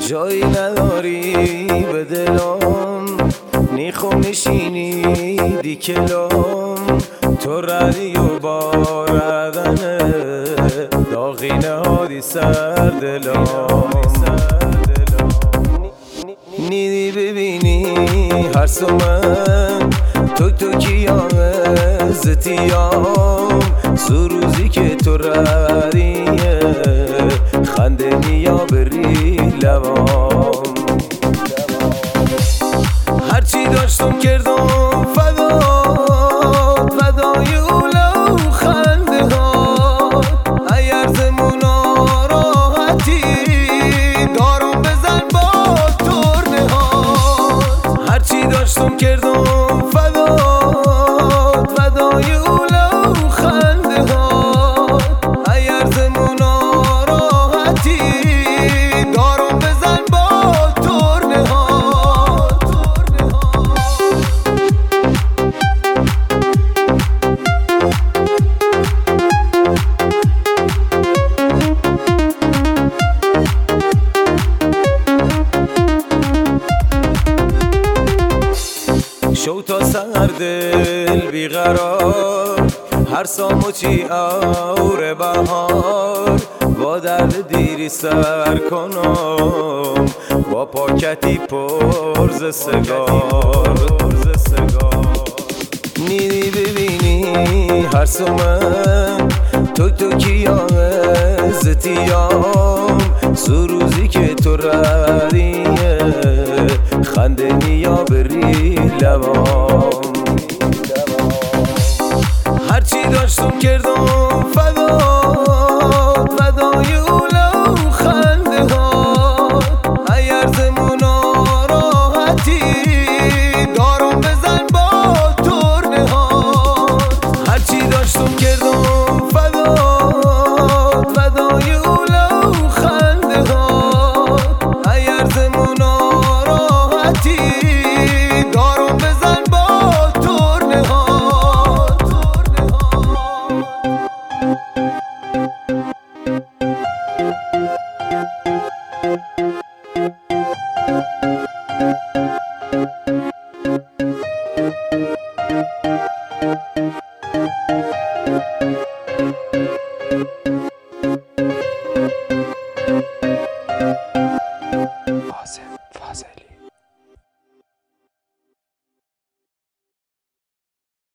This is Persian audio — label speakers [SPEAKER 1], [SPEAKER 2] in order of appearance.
[SPEAKER 1] جایی نداری به دلم، نیخو میشینی دیکلم، تو ردی و باردنه داغی نهادی سر دلم. نیدی ببینی هر سومن تو کیام زتیام، سروزی که تو ردیه خنده نیا بری لبام. هرچی داشتم کردم فدای اولو خنده ها، اگر زمونا راحتی دارم بزن با ترنه ها. هرچی داشتم کردم فدای اولو خنده ها، اگر زمونا راحتی دارم بزن با ترنه ها. شو تا سر دل بیقرار، هر سامو چی اور بهار، با درد دیری سر کنم با پاکتی پرز سگار. نیدی ببینی هر سومن تو کیام زتیام، سروزی که تو ردیه خنده نیا بری لبام. هرچی داشتم کردم